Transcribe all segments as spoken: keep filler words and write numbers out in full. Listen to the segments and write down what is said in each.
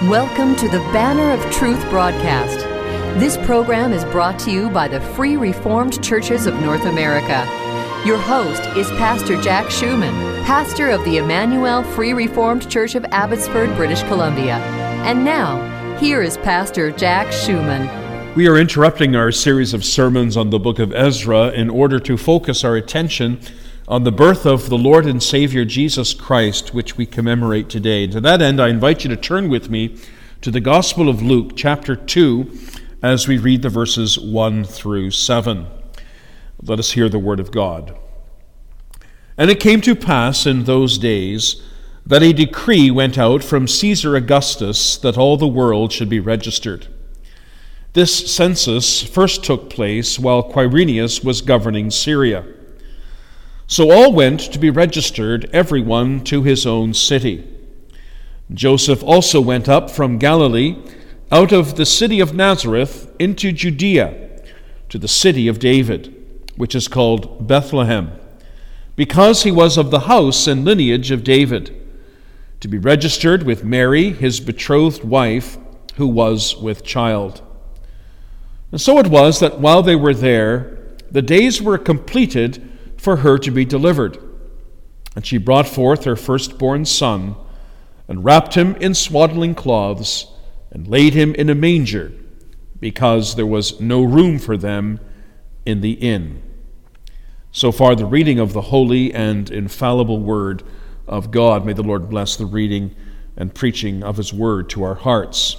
Welcome to the Banner of Truth broadcast. This program is brought to you by the Free Reformed Churches of North America. Your host is Pastor Jack Schumann, pastor of the Emmanuel Free Reformed Church of Abbotsford, British Columbia. And now, here is Pastor Jack Schumann. We are interrupting our series of sermons on the book of Ezra in order to focus our attention on the birth of the Lord and Savior Jesus Christ, which we commemorate today. To that end, I invite you to turn with me to the Gospel of Luke, chapter two, as we read the verses one through seven. Let us hear the word of God. And it came to pass in those days that a decree went out from Caesar Augustus that all the world should be registered. This census first took place while Quirinius was governing Syria. So all went to be registered, everyone to his own city. Joseph also went up from Galilee, out of the city of Nazareth, into Judea, to the city of David, which is called Bethlehem, because he was of the house and lineage of David, to be registered with Mary, his betrothed wife, who was with child. And so it was that while they were there, the days were completed for her to be delivered. And she brought forth her firstborn son, and wrapped him in swaddling cloths, and laid him in a manger, because there was no room for them in the inn. So far the reading of the holy and infallible word of God. May the Lord bless the reading and preaching of his word to our hearts.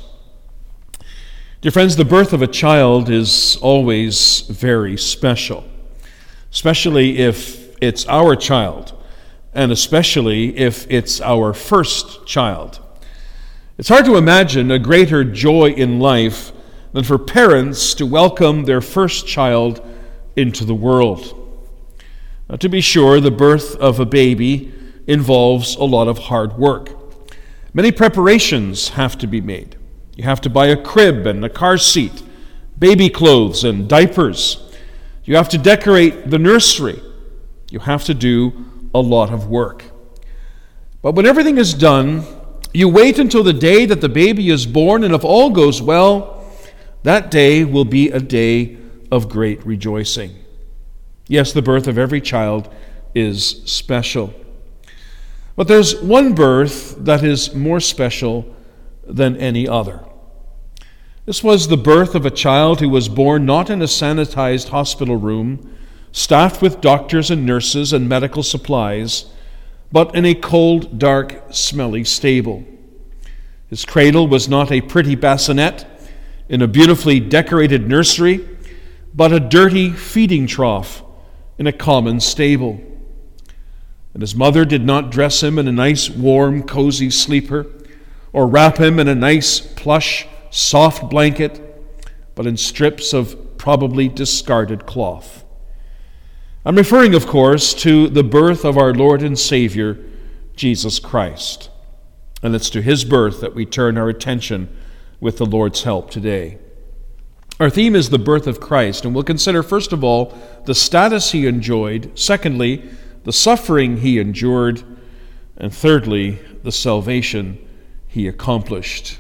Dear friends, the birth of a child is always very special, especially if it's our child, and especially if it's our first child. It's hard to imagine a greater joy in life than for parents to welcome their first child into the world. Now, to be sure, the birth of a baby involves a lot of hard work. Many preparations have to be made. You have to buy a crib and a car seat, baby clothes and diapers. You have to decorate the nursery. You have to do a lot of work. But when everything is done, you wait until the day that the baby is born, and if all goes well, that day will be a day of great rejoicing. Yes, the birth of every child is special. But there's one birth that is more special than any other. This was the birth of a child who was born not in a sanitized hospital room, staffed with doctors and nurses and medical supplies, but in a cold, dark, smelly stable. His cradle was not a pretty bassinet in a beautifully decorated nursery, but a dirty feeding trough in a common stable. And his mother did not dress him in a nice, warm, cozy sleeper, or wrap him in a nice, plush, soft blanket, but in strips of probably discarded cloth. I'm referring, of course, to the birth of our Lord and Savior, Jesus Christ. And it's to his birth that we turn our attention with the Lord's help today. Our theme is the birth of Christ, and we'll consider, first of all, the status he enjoyed, secondly, the suffering he endured, and thirdly, the salvation he accomplished.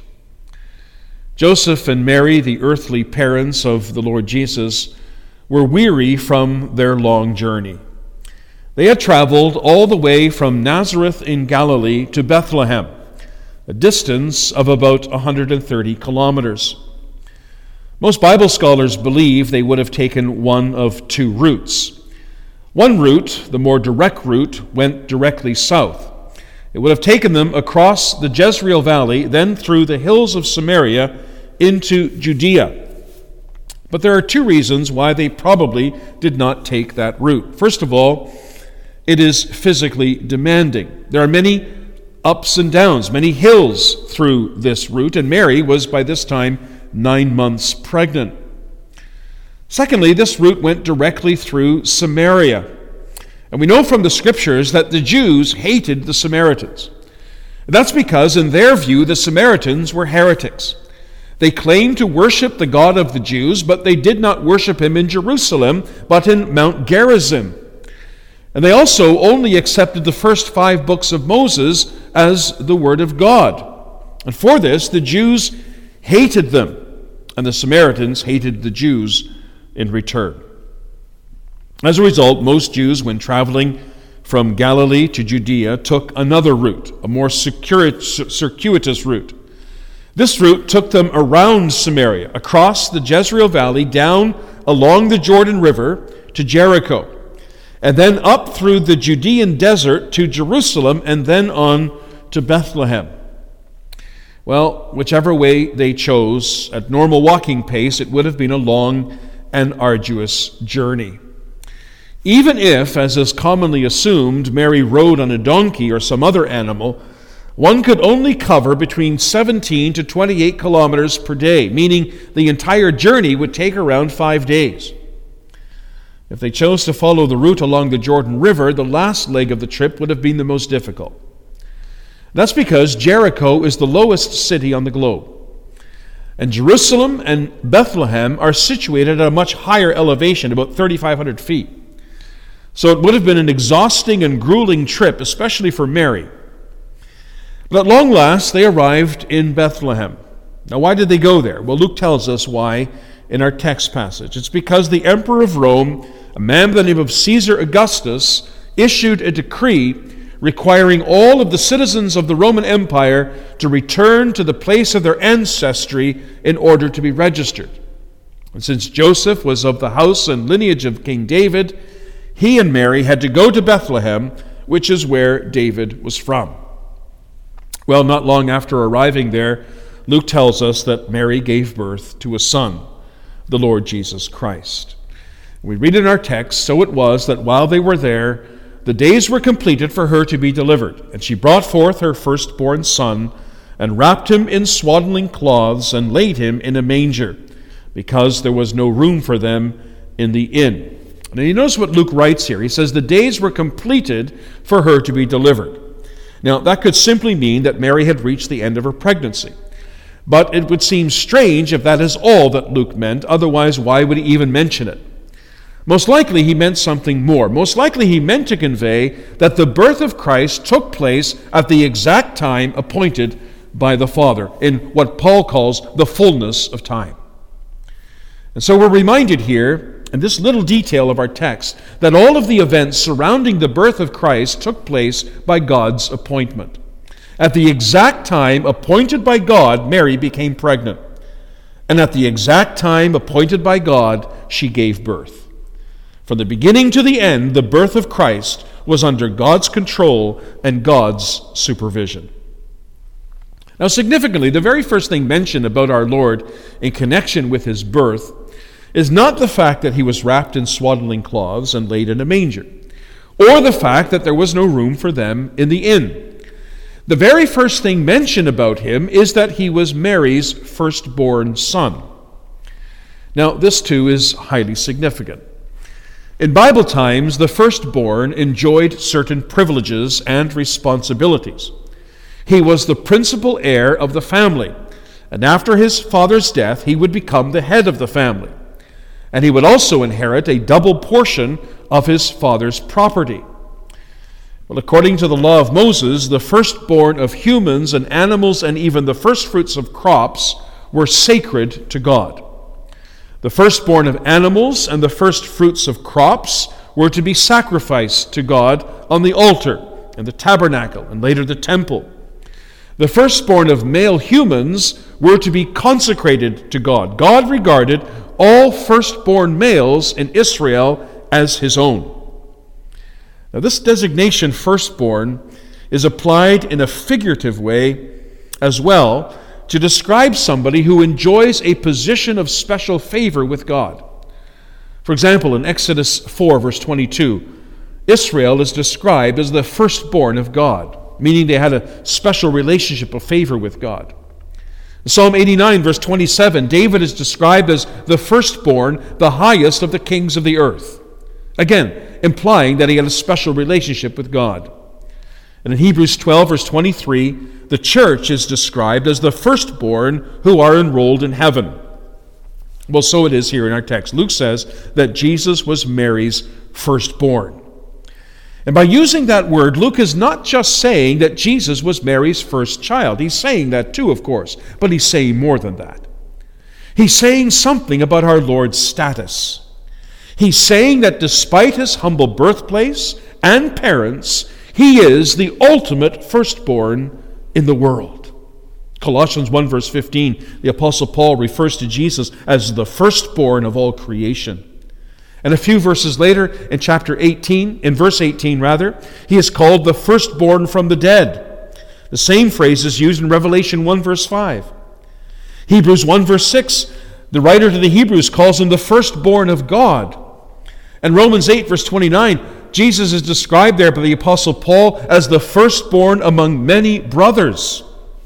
Joseph and Mary, the earthly parents of the Lord Jesus, were weary from their long journey. They had traveled all the way from Nazareth in Galilee to Bethlehem, a distance of about one hundred thirty kilometers. Most Bible scholars believe they would have taken one of two routes. One route, the more direct route, went directly south. It would have taken them across the Jezreel Valley, then through the hills of Samaria into Judea. But there are two reasons why they probably did not take that route. First of all, it is physically demanding. There are many ups and downs, many hills through this route, and Mary was by this time nine months pregnant. Secondly, this route went directly through Samaria. And we know from the scriptures that the Jews hated the Samaritans. That's because, in their view, the Samaritans were heretics. They claimed to worship the God of the Jews, but they did not worship him in Jerusalem, but in Mount Gerizim. And they also only accepted the first five books of Moses as the Word of God. And for this, the Jews hated them, and the Samaritans hated the Jews in return. As a result, most Jews, when traveling from Galilee to Judea, took another route, a more circuitous route. This route took them around Samaria, across the Jezreel Valley, down along the Jordan River to Jericho, and then up through the Judean desert to Jerusalem, and then on to Bethlehem. Well, whichever way they chose, at normal walking pace, it would have been a long and arduous journey. Even if, as is commonly assumed, Mary rode on a donkey or some other animal, one could only cover between seventeen to twenty-eight kilometers per day, meaning the entire journey would take around five days. If they chose to follow the route along the Jordan River, the last leg of the trip would have been the most difficult. That's because Jericho is the lowest city on the globe, and Jerusalem and Bethlehem are situated at a much higher elevation, about thirty-five hundred feet. So it would have been an exhausting and grueling trip, especially for Mary. But at long last, they arrived in Bethlehem. Now, why did they go there? Well, Luke tells us why in our text passage. It's because the emperor of Rome, a man by the name of Caesar Augustus, issued a decree requiring all of the citizens of the Roman Empire to return to the place of their ancestry in order to be registered. And since Joseph was of the house and lineage of King David, he and Mary had to go to Bethlehem, which is where David was from. Well, not long after arriving there, Luke tells us that Mary gave birth to a son, the Lord Jesus Christ. We read in our text, "So it was that while they were there, the days were completed for her to be delivered. And she brought forth her firstborn son, and wrapped him in swaddling cloths, and laid him in a manger, because there was no room for them in the inn." Now you notice what Luke writes here. He says the days were completed for her to be delivered. Now that could simply mean that Mary had reached the end of her pregnancy. But it would seem strange if that is all that Luke meant. Otherwise, why would he even mention it? Most likely he meant something more. Most likely he meant to convey that the birth of Christ took place at the exact time appointed by the Father, in what Paul calls the fullness of time. And so we're reminded here, in this little detail of our text, that all of the events surrounding the birth of Christ took place by God's appointment. At the exact time appointed by God, Mary became pregnant. And at the exact time appointed by God, she gave birth. From the beginning to the end, the birth of Christ was under God's control and God's supervision. Now, significantly, the very first thing mentioned about our Lord in connection with his birth is not the fact that he was wrapped in swaddling cloths and laid in a manger, or the fact that there was no room for them in the inn. The very first thing mentioned about him is that he was Mary's firstborn son. Now, this too is highly significant. In Bible times, the firstborn enjoyed certain privileges and responsibilities. He was the principal heir of the family, and after his father's death, he would become the head of the family. And he would also inherit a double portion of his father's property. Well, according to the law of Moses, the firstborn of humans and animals and even the firstfruits of crops were sacred to God. The firstborn of animals and the firstfruits of crops were to be sacrificed to God on the altar and the tabernacle and later the temple. The firstborn of male humans were to be consecrated to God. God regarded all firstborn males in Israel as his own. Now, this designation, firstborn, is applied in a figurative way as well to describe somebody who enjoys a position of special favor with God. For example, in Exodus four, verse twenty-two, Israel is described as the firstborn of God, meaning they had a special relationship of favor with God. In Psalm eighty-nine, verse twenty-seven, David is described as the firstborn, the highest of the kings of the earth. Again, implying that he had a special relationship with God. And in Hebrews twelve, verse twenty-three, the church is described as the firstborn who are enrolled in heaven. Well, so it is here in our text. Luke says that Jesus was Mary's firstborn. And by using that word, Luke is not just saying that Jesus was Mary's first child. He's saying that too, of course, but he's saying more than that. He's saying something about our Lord's status. He's saying that despite his humble birthplace and parents, he is the ultimate firstborn in the world. Colossians one verse fifteen, the Apostle Paul refers to Jesus as the firstborn of all creation. And a few verses later, in chapter eighteen, in verse eighteen rather, he is called the firstborn from the dead. The same phrase is used in Revelation one verse five. Hebrews one verse six, the writer to the Hebrews calls him the firstborn of God. And Romans eight verse twenty-nine, Jesus is described there by the Apostle Paul as the firstborn among many brothers.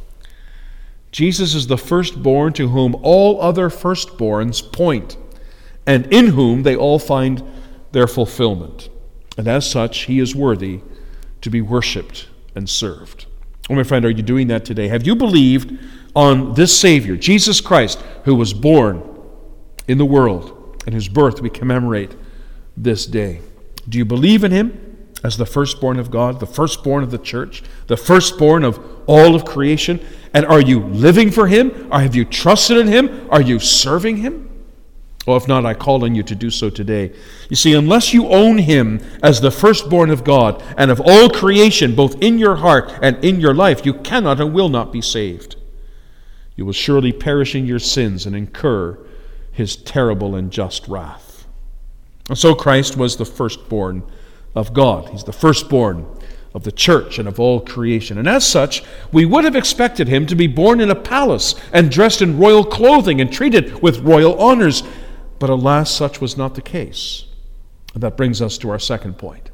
Jesus is the firstborn to whom all other firstborns point, and in whom they all find their fulfillment. And as such, he is worthy to be worshipped and served. Oh, my friend, are you doing that today? Have you believed on this Savior, Jesus Christ, who was born in the world, and whose birth we commemorate this day? Do you believe in him as the firstborn of God, the firstborn of the church, the firstborn of all of creation? And are you living for him? Or have you trusted in him? Are you serving him? Well, if not, I call on you to do so today. You see, unless you own him as the firstborn of God and of all creation, both in your heart and in your life, you cannot and will not be saved. You will surely perish in your sins and incur his terrible and just wrath. And so Christ was the firstborn of God. He's the firstborn of the church and of all creation. And as such, we would have expected him to be born in a palace and dressed in royal clothing and treated with royal honors. But alas, such was not the case. And that brings us to our second point.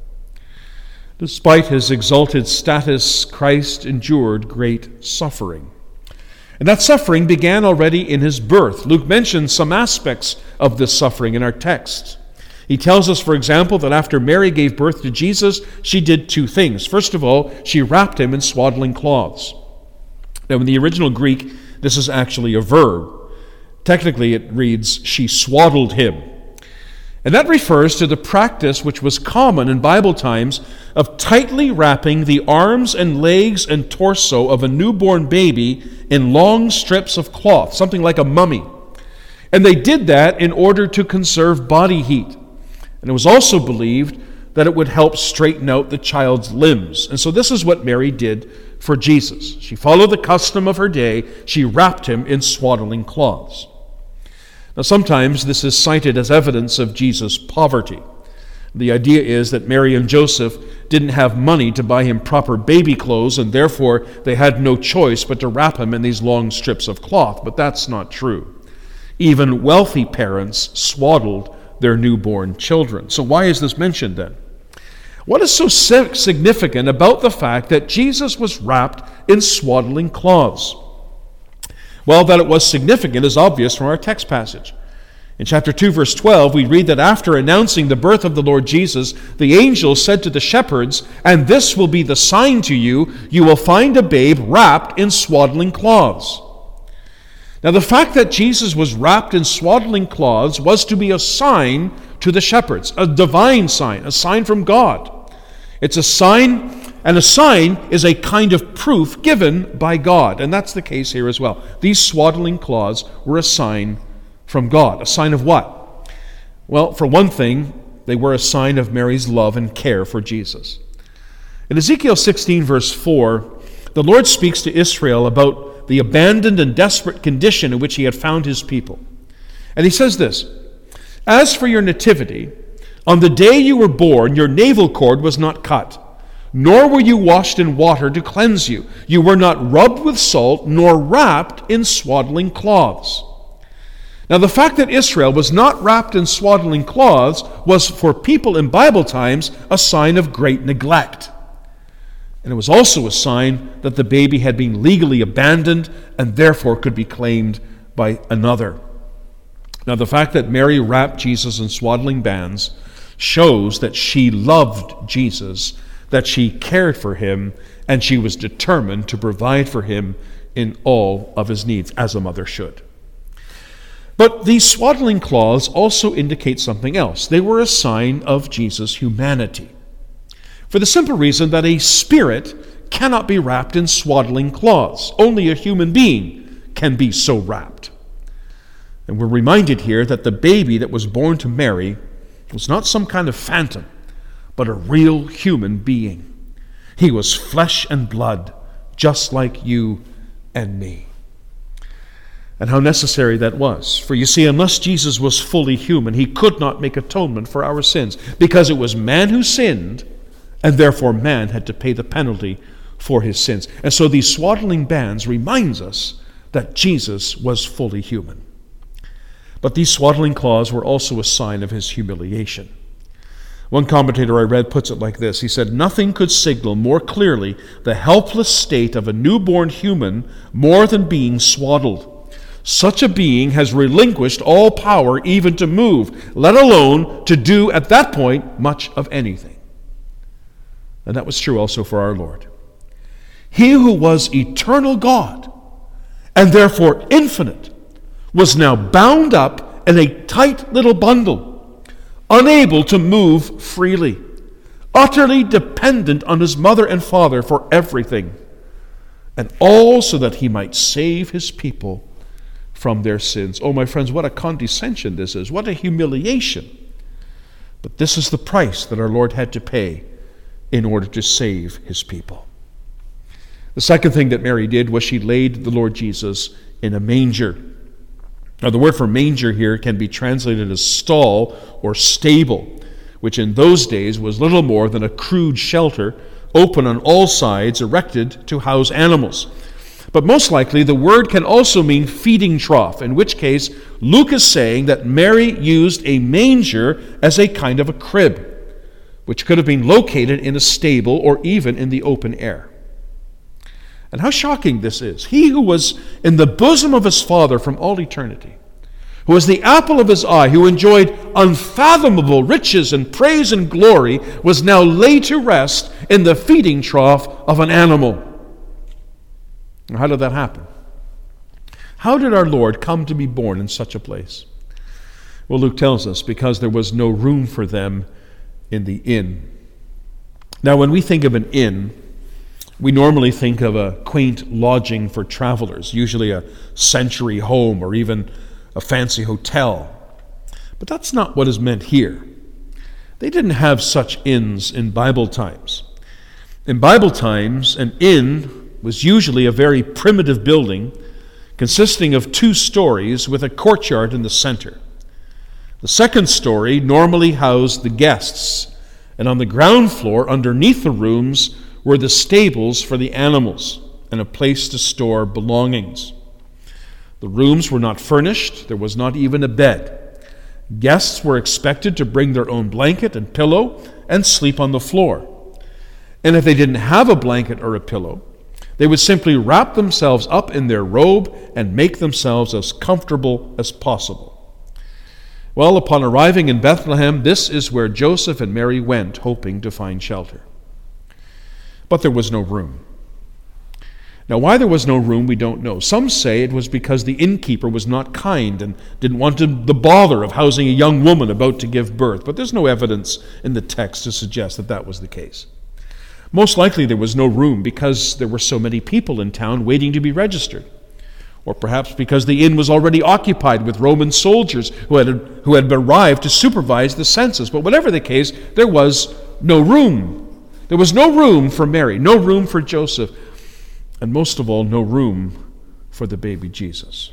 Despite his exalted status, Christ endured great suffering. And that suffering began already in his birth. Luke mentions some aspects of this suffering in our text. He tells us, for example, that after Mary gave birth to Jesus, she did two things. First of all, she wrapped him in swaddling cloths. Now, in the original Greek, this is actually a verb. Technically, it reads, she swaddled him. And that refers to the practice which was common in Bible times of tightly wrapping the arms and legs and torso of a newborn baby in long strips of cloth, something like a mummy. And they did that in order to conserve body heat. And it was also believed that it would help straighten out the child's limbs. And so this is what Mary did for Jesus. She followed the custom of her day. She wrapped him in swaddling cloths. Now, sometimes this is cited as evidence of Jesus' poverty. The idea is that Mary and Joseph didn't have money to buy him proper baby clothes, and therefore they had no choice but to wrap him in these long strips of cloth. But that's not true. Even wealthy parents swaddled their newborn children. So why is this mentioned then? What is so significant about the fact that Jesus was wrapped in swaddling cloths? Well, that it was significant is obvious from our text passage. In chapter two, verse twelve, we read that after announcing the birth of the Lord Jesus, the angel said to the shepherds, "And this will be the sign to you, you will find a babe wrapped in swaddling cloths." Now, the fact that Jesus was wrapped in swaddling cloths was to be a sign to the shepherds, a divine sign, a sign from God. It's a sign, and a sign is a kind of proof given by God, and that's the case here as well. These swaddling cloths were a sign from God. A sign of what? Well, for one thing, they were a sign of Mary's love and care for Jesus. In Ezekiel sixteen, verse four, the Lord speaks to Israel about the abandoned and desperate condition in which he had found his people. And he says this, "As for your nativity, on the day you were born, your navel cord was not cut, nor were you washed in water to cleanse you. You were not rubbed with salt, nor wrapped in swaddling cloths." Now, the fact that Israel was not wrapped in swaddling cloths was, for people in Bible times, a sign of great neglect. And it was also a sign that the baby had been legally abandoned and therefore could be claimed by another. Now, the fact that Mary wrapped Jesus in swaddling bands shows that she loved Jesus, that she cared for him, and she was determined to provide for him in all of his needs, as a mother should. But these swaddling cloths also indicate something else. They were a sign of Jesus' humanity. for the simple reason that a spirit cannot be wrapped in swaddling cloths. Only a human being can be so wrapped. And we're reminded here that the baby that was born to Mary was not some kind of phantom, but a real human being. He was flesh and blood, just like you and me. And how necessary that was. For you see, unless Jesus was fully human, he could not make atonement for our sins, because it was man who sinned, and therefore man had to pay the penalty for his sins. And so these swaddling bands reminds us that Jesus was fully human. But these swaddling cloths were also a sign of his humiliation. One commentator I read puts it like this. He said, "Nothing could signal more clearly the helpless state of a newborn human more than being swaddled. Such a being has relinquished all power even to move, let alone to do at that point much of anything." And that was true also for our Lord. He who was eternal God, and therefore infinite, was now bound up in a tight little bundle, unable to move freely, utterly dependent on his mother and father for everything, and all so that he might save his people from their sins. Oh, my friends, what a condescension this is. What a humiliation. But this is the price that our Lord had to pay in order to save his people. The second thing that Mary did was she laid the Lord Jesus in a manger. Now, the word for manger here can be translated as stall or stable, which in those days was little more than a crude shelter, open on all sides, erected to house animals. But most likely, the word can also mean feeding trough, in which case Luke is saying that Mary used a manger as a kind of a crib, which could have been located in a stable or even in the open air. And how shocking this is. He who was in the bosom of his Father from all eternity, who was the apple of his eye, who enjoyed unfathomable riches and praise and glory, was now laid to rest in the feeding trough of an animal. Now, how did that happen? How did our Lord come to be born in such a place? Well, Luke tells us, because there was no room for them in the inn. Now, when we think of an inn, we normally think of a quaint lodging for travelers, usually a century home or even a fancy hotel. But that's not what is meant here. They didn't have such inns in Bible times. In Bible times, an inn was usually a very primitive building consisting of two stories with a courtyard in the center. The second story normally housed the guests, and on the ground floor, underneath the rooms, were the stables for the animals and a place to store belongings. The rooms were not furnished. There was not even a bed. Guests were expected to bring their own blanket and pillow and sleep on the floor. And if they didn't have a blanket or a pillow, they would simply wrap themselves up in their robe and make themselves as comfortable as possible. Well, upon arriving in Bethlehem, this is where Joseph and Mary went, hoping to find shelter. But there was no room. Now, why there was no room, we don't know. Some say it was because the innkeeper was not kind and didn't want to, the bother of housing a young woman about to give birth. But there's no evidence in the text to suggest that that was the case. Most likely there was no room because there were so many people in town waiting to be registered. Or perhaps because the inn was already occupied with Roman soldiers who had, who had arrived to supervise the census. But whatever the case, there was no room. There was no room for Mary, no room for Joseph, and most of all, no room for the baby Jesus.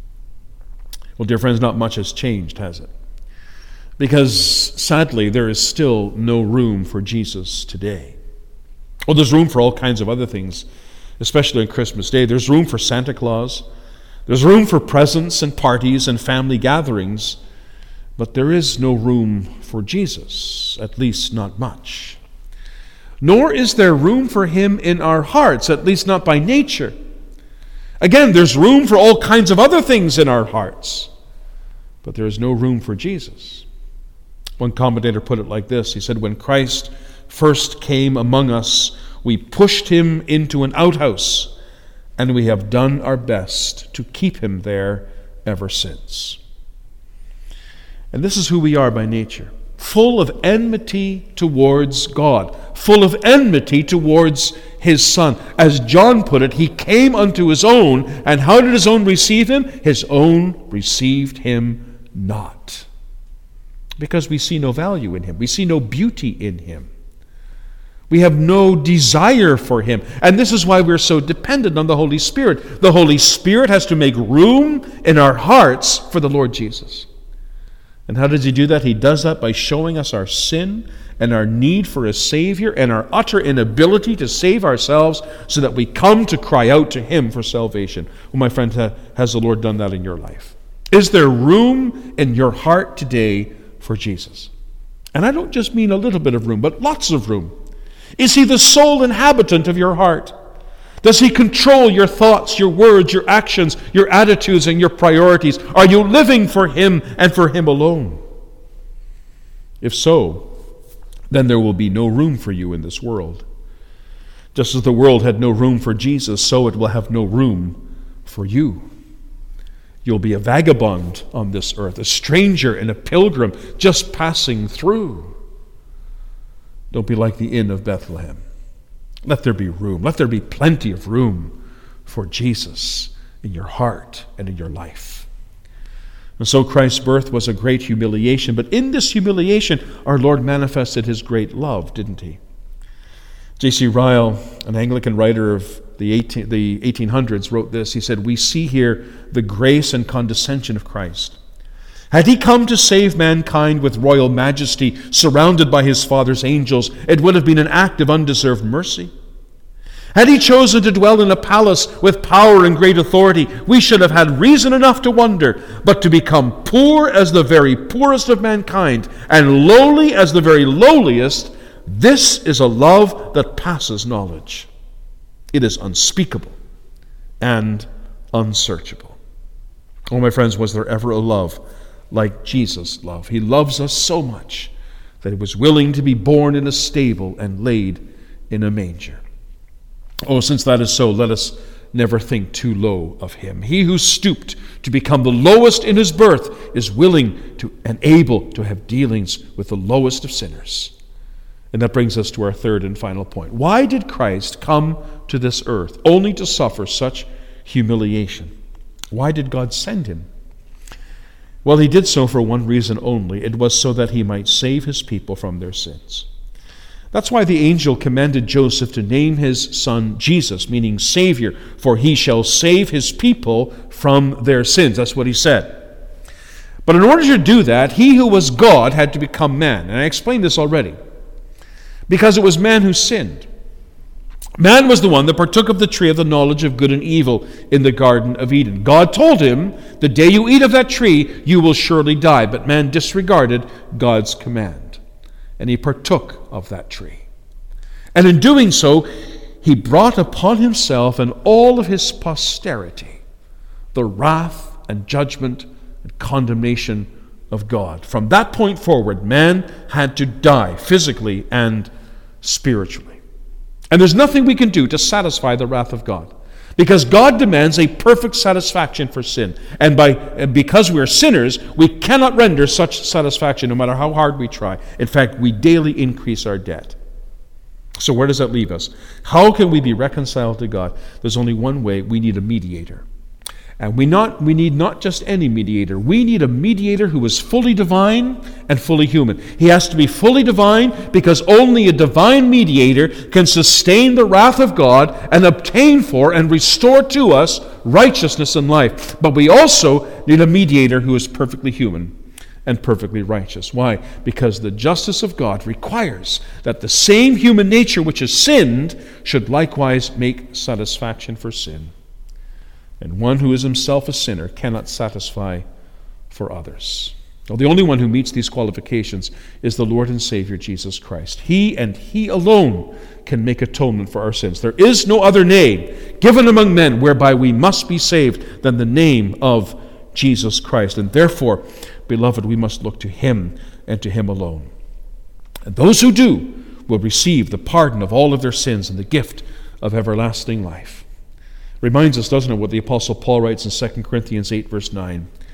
Well, dear friends, not much has changed, has it? Because, sadly, there is still no room for Jesus today. Well, there's room for all kinds of other things, especially on Christmas Day. There's room for Santa Claus. There's room for presents and parties and family gatherings. But there is no room for Jesus, at least not much. Nor is there room for him in our hearts, at least not by nature. Again, there's room for all kinds of other things in our hearts, but there is no room for Jesus. One commentator put it like this. He said, when Christ first came among us, we pushed him into an outhouse, and we have done our best to keep him there ever since. And this is who we are by nature. full of enmity towards God, full of enmity towards his Son. As John put it, he came unto his own, and how did his own receive him? His own received him not. Because we see no value in him. We see no beauty in him. We have no desire for him. And this is why we're so dependent on the Holy Spirit. The Holy Spirit has to make room in our hearts for the Lord Jesus. And how does he do that? He does that by showing us our sin and our need for a Savior and our utter inability to save ourselves, so that we come to cry out to him for salvation. Well, my friend, has the Lord done that in your life? Is there room in your heart today for Jesus? And I don't just mean a little bit of room, but lots of room. Is he the sole inhabitant of your heart? Does he control your thoughts, your words, your actions, your attitudes, and your priorities? Are you living for him and for him alone? If so, then there will be no room for you in this world. Just as the world had no room for Jesus, so it will have no room for you. You'll be a vagabond on this earth, a stranger and a pilgrim just passing through. Don't be like the inn of Bethlehem. Let there be room. Let there be plenty of room for Jesus in your heart and in your life. And so Christ's birth was a great humiliation, but in this humiliation, our Lord manifested his great love, didn't he? J C Ryle, an Anglican writer of the eighteen hundreds, wrote this. He said, "We see here the grace and condescension of Christ. Had he come to save mankind with royal majesty, surrounded by his Father's angels, it would have been an act of undeserved mercy. Had he chosen to dwell in a palace with power and great authority, we should have had reason enough to wonder. But to become poor as the very poorest of mankind, and lowly as the very lowliest, this is a love that passes knowledge. It is unspeakable and unsearchable." Oh, my friends, was there ever a love like Jesus' love? He loves us so much that he was willing to be born in a stable and laid in a manger. Oh, since that is so, let us never think too low of him. He who stooped to become the lowest in his birth is willing to and able to have dealings with the lowest of sinners. And that brings us to our third and final point. Why did Christ come to this earth only to suffer such humiliation? Why did God send him? Well, he did so for one reason only. It was so that he might save his people from their sins. That's why the angel commanded Joseph to name his son Jesus, meaning Savior, for he shall save his people from their sins. That's what he said. But in order to do that, he who was God had to become man. And I explained this already. Because it was man who sinned. Man was the one that partook of the tree of the knowledge of good and evil in the Garden of Eden. God told him, the day you eat of that tree, you will surely die. But man disregarded God's command, and he partook of that tree. And in doing so, he brought upon himself and all of his posterity the wrath and judgment and condemnation of God. From that point forward, man had to die physically and spiritually. And there's nothing we can do to satisfy the wrath of God, because God demands a perfect satisfaction for sin. And by and because we are sinners, we cannot render such satisfaction no matter how hard we try. In fact, we daily increase our debt. So where does that leave us? How can we be reconciled to God? There's only one way. We need a mediator. And we not we need not just any mediator. We need a mediator who is fully divine and fully human. He has to be fully divine because only a divine mediator can sustain the wrath of God and obtain for and restore to us righteousness and life. But we also need a mediator who is perfectly human and perfectly righteous. Why? Because the justice of God requires that the same human nature which has sinned should likewise make satisfaction for sin. And one who is himself a sinner cannot satisfy for others. Well, the only one who meets these qualifications is the Lord and Savior Jesus Christ. He and He alone can make atonement for our sins. There is no other name given among men whereby we must be saved than the name of Jesus Christ. And therefore, beloved, we must look to Him and to Him alone. And those who do will receive the pardon of all of their sins and the gift of everlasting life. Reminds us, doesn't it, what the Apostle Paul writes in Second Corinthians eight, verse nine.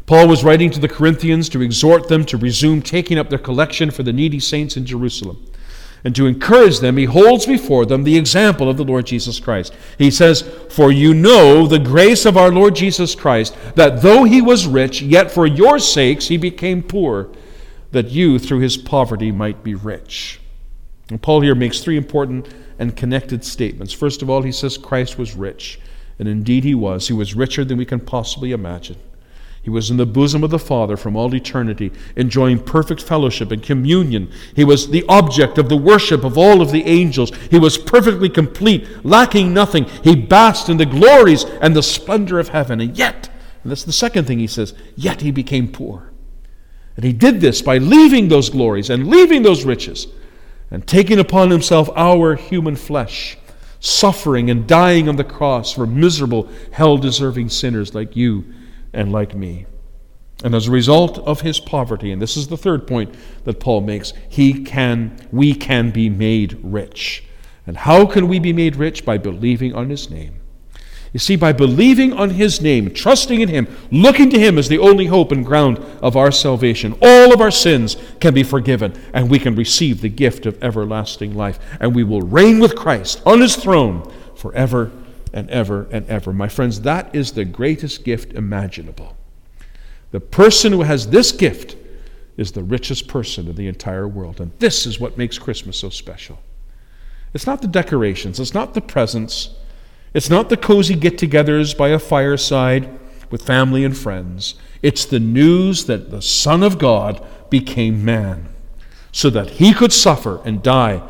Paul was writing to the Corinthians to exhort them to resume taking up their collection for the needy saints in Jerusalem. And to encourage them, he holds before them the example of the Lord Jesus Christ. He says, "For you know the grace of our Lord Jesus Christ, that though he was rich, yet for your sakes he became poor, that you through his poverty might be rich." And Paul here makes three important and connected statements. First of all, he says Christ was rich. And indeed he was. He was richer than we can possibly imagine. He was in the bosom of the Father from all eternity, enjoying perfect fellowship and communion. He was the object of the worship of all of the angels. He was perfectly complete, lacking nothing. He basked in the glories and the splendor of heaven. And yet, and that's the second thing he says, yet he became poor. And he did this by leaving those glories and leaving those riches and taking upon himself our human flesh, suffering and dying on the cross for miserable, hell-deserving sinners like you and like me. And as a result of his poverty, and this is the third point that Paul makes, he can, we can be made rich. And how can we be made rich? By believing on his name. You see, by believing on his name, trusting in him, looking to him as the only hope and ground of our salvation, all of our sins can be forgiven, and we can receive the gift of everlasting life. And we will reign with Christ on his throne forever and ever and ever. My friends, that is the greatest gift imaginable. The person who has this gift is the richest person in the entire world. And this is what makes Christmas so special. It's not the decorations. It's not the presents. It's not the cozy get-togethers by a fireside with family and friends. It's the news that the Son of God became man so that he could suffer and die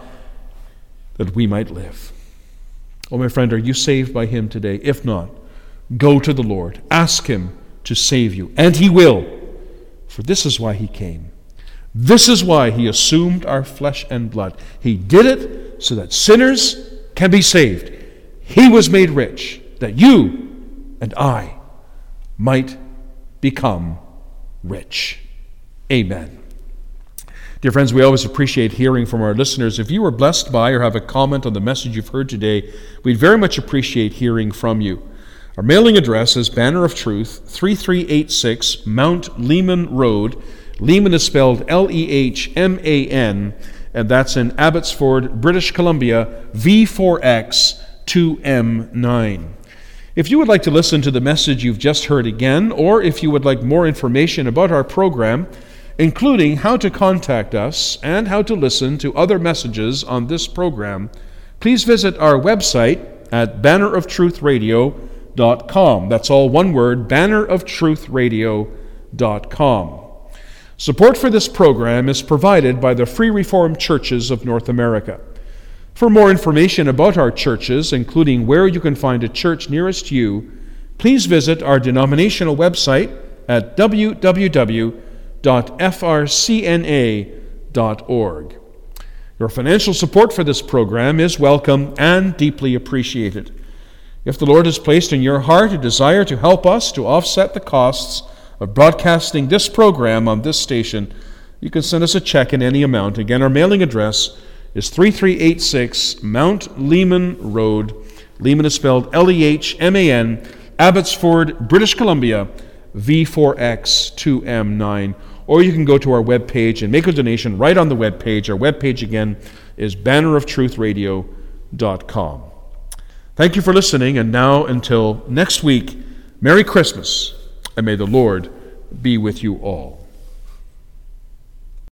that we might live. Oh, my friend, are you saved by him today? If not, go to the Lord. Ask him to save you, and he will. For this is why he came. This is why he assumed our flesh and blood. He did it so that sinners can be saved. He was made rich, that you and I might become rich. Amen. Dear friends, we always appreciate hearing from our listeners. If you were blessed by or have a comment on the message you've heard today, we'd very much appreciate hearing from you. Our mailing address is Banner of Truth, three three eight six Mount Lehman Road. Lehman is spelled L E H M A N, and that's in Abbotsford, British Columbia, V four X two M nine. If you would like to listen to the message you've just heard again, or if you would like more information about our program, including how to contact us and how to listen to other messages on this program, please visit our website at banner of truth radio dot com. That's all one word, banner of truth radio dot com. Support for this program is provided by the Free Reformed Churches of North America. For more information about our churches, including where you can find a church nearest you, please visit our denominational website at w w w dot f r c n a dot org. Your financial support for this program is welcome and deeply appreciated. If the Lord has placed in your heart a desire to help us to offset the costs of broadcasting this program on this station, you can send us a check in any amount. Again, our mailing address is three three eight six Mount Lehman Road. Lehman is spelled L E H M A N, Abbotsford, British Columbia, V four X two M nine. Or you can go to our webpage and make a donation right on the webpage. Our webpage, again, is banner of truth radio dot com. Thank you for listening, and now until next week, Merry Christmas, and may the Lord be with you all.